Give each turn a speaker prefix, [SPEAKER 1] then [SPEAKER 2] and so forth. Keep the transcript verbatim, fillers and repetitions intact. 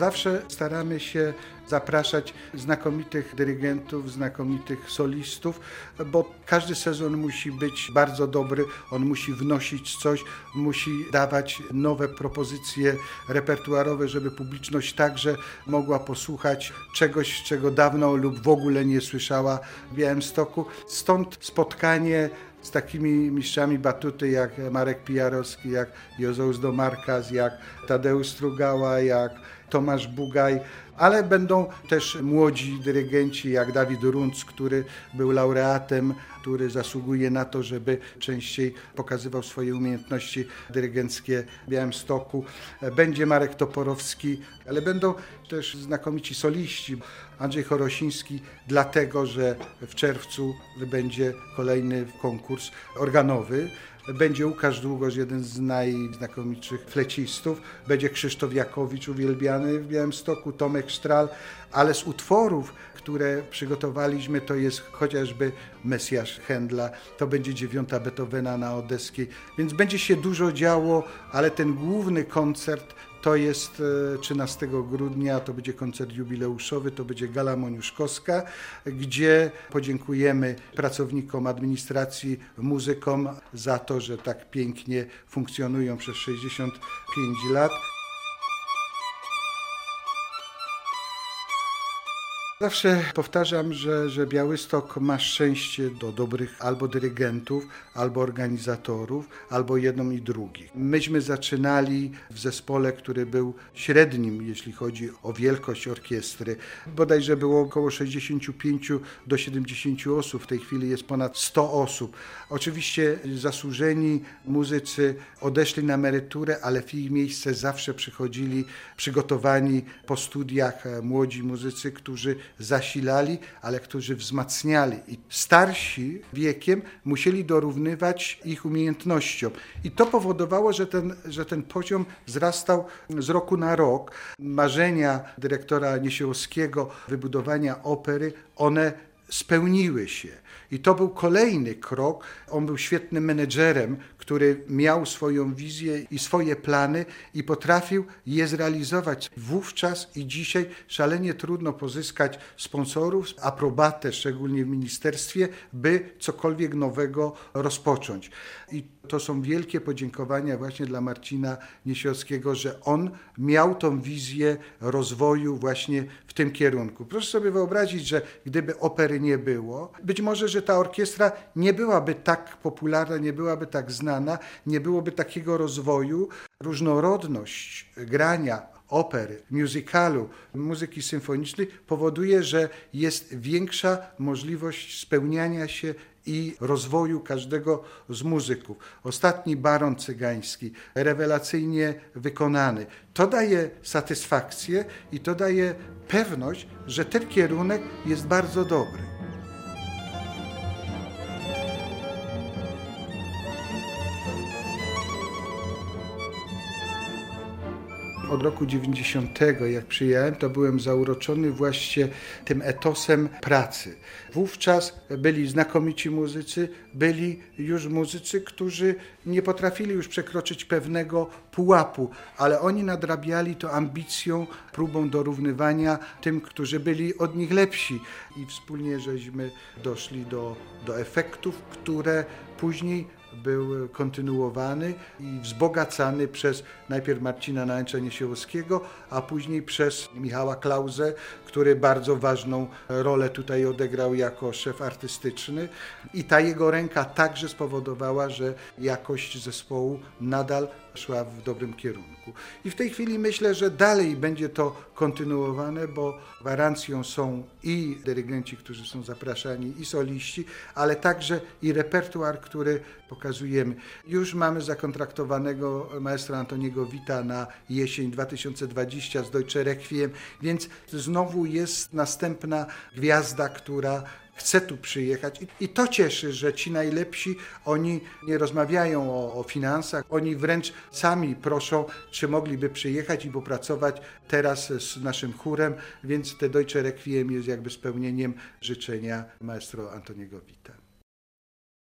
[SPEAKER 1] Zawsze staramy się zapraszać znakomitych dyrygentów, znakomitych solistów, bo każdy sezon musi być bardzo dobry, on musi wnosić coś, musi dawać nowe propozycje repertuarowe, żeby publiczność także mogła posłuchać czegoś, czego dawno lub w ogóle nie słyszała w Białymstoku. Stąd spotkanie z takimi mistrzami batuty jak Marek Pijarowski, jak Jozeusz Domarkas, jak Tadeusz Strugała, jak Tomasz Bugaj, ale będą też młodzi dyrygenci jak Dawid Runc, który był laureatem, który zasługuje na to, żeby częściej pokazywał swoje umiejętności dyrygenckie w Białymstoku. Będzie Marek Toporowski, ale będą też znakomici soliści. Andrzej Chorosiński, dlatego że w czerwcu będzie kolejny konkurs organowy. Będzie Łukasz Długosz, jeden z najznakomitszych flecistów. Będzie Krzysztof Jakowicz, uwielbiany w Białymstoku, Tomek Stral, ale z utworów, które przygotowaliśmy, to jest chociażby Mesjasz Händla, to będzie dziewiąta Beethovena na Odeskiej, więc będzie się dużo działo, ale ten główny koncert to jest trzynastego grudnia, to będzie koncert jubileuszowy, to będzie Gala Moniuszkowska, gdzie podziękujemy pracownikom administracji, muzykom za to, że tak pięknie funkcjonują przez sześćdziesiąt pięć lat. Zawsze powtarzam, że, że Białystok ma szczęście do dobrych albo dyrygentów, albo organizatorów, albo jedną i drugich. Myśmy zaczynali w zespole, który był średnim, jeśli chodzi o wielkość orkiestry. Bodajże było około sześćdziesiąt pięć do siedemdziesięciu osób, w tej chwili jest ponad sto osób. Oczywiście zasłużeni muzycy odeszli na emeryturę, ale w ich miejsce zawsze przychodzili przygotowani po studiach młodzi muzycy, którzy zasilali, ale którzy wzmacniali. I starsi wiekiem musieli dorównywać ich umiejętnościom. I to powodowało, że ten, że ten poziom wzrastał z roku na rok. Marzenia dyrektora Niesiełowskiego, wybudowania opery, one spełniły się. I to był kolejny krok. On był świetnym menedżerem, który miał swoją wizję i swoje plany i potrafił je zrealizować. Wówczas i dzisiaj szalenie trudno pozyskać sponsorów, aprobatę, szczególnie w ministerstwie, by cokolwiek nowego rozpocząć. I to są wielkie podziękowania właśnie dla Marcina Niesiowskiego, że on miał tą wizję rozwoju właśnie w tym kierunku. Proszę sobie wyobrazić, że gdyby opery nie było, być może, że ta orkiestra nie byłaby tak popularna, nie byłaby tak znana, nie byłoby takiego rozwoju. Różnorodność grania opery, musicalu, muzyki symfonicznej powoduje, że jest większa możliwość spełniania się i rozwoju każdego z muzyków. Ostatni Baron Cygański, rewelacyjnie wykonany. To daje satysfakcję i to daje pewność, że ten kierunek jest bardzo dobry. Od roku dziewięćdziesiątego, jak przyjechałem, to byłem zauroczony właśnie tym etosem pracy. Wówczas byli znakomici muzycy, byli już muzycy, którzy nie potrafili już przekroczyć pewnego pułapu, ale oni nadrabiali to ambicją, próbą dorównywania tym, którzy byli od nich lepsi. I wspólnie żeśmy doszli do, do efektów, które później był kontynuowany i wzbogacany przez najpierw Marcina Nałęcza Niesiełowskiego, a później przez Michała Klauzę, który bardzo ważną rolę tutaj odegrał jako szef artystyczny. I ta jego ręka także spowodowała, że jakość zespołu nadal szła w dobrym kierunku. I w tej chwili myślę, że dalej będzie to kontynuowane, bo gwarancją są i dyrygenci, którzy są zapraszani, i soliści, ale także i repertuar, który pokazujemy. Już mamy zakontraktowanego maestra Antoniego Wita na jesień dwa tysiące dwudziestą z Deutsche Requiem, więc znowu jest następna gwiazda, która chce tu przyjechać i to cieszy, że ci najlepsi, oni nie rozmawiają o, o finansach, oni wręcz sami proszą, czy mogliby przyjechać i popracować teraz z naszym chórem, więc te Deutsche Requiem jest jakby spełnieniem życzenia maestro Antoniego Wita.